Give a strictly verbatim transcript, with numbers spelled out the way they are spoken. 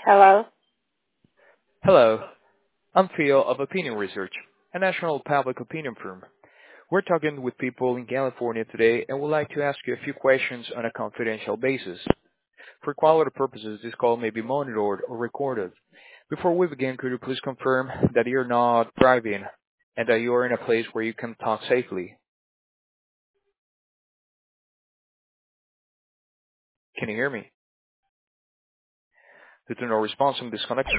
Hello? Hello, I'm Theo of Opinion Research, a national public opinion firm. We're talking with people in California today and would like to ask you a few questions on a confidential basis. For quality purposes, this call may be monitored or recorded. Before we begin, could you please confirm that you're not driving and that you're in a place where you can talk safely? Can you hear me? Due to no response, I'm disconnected.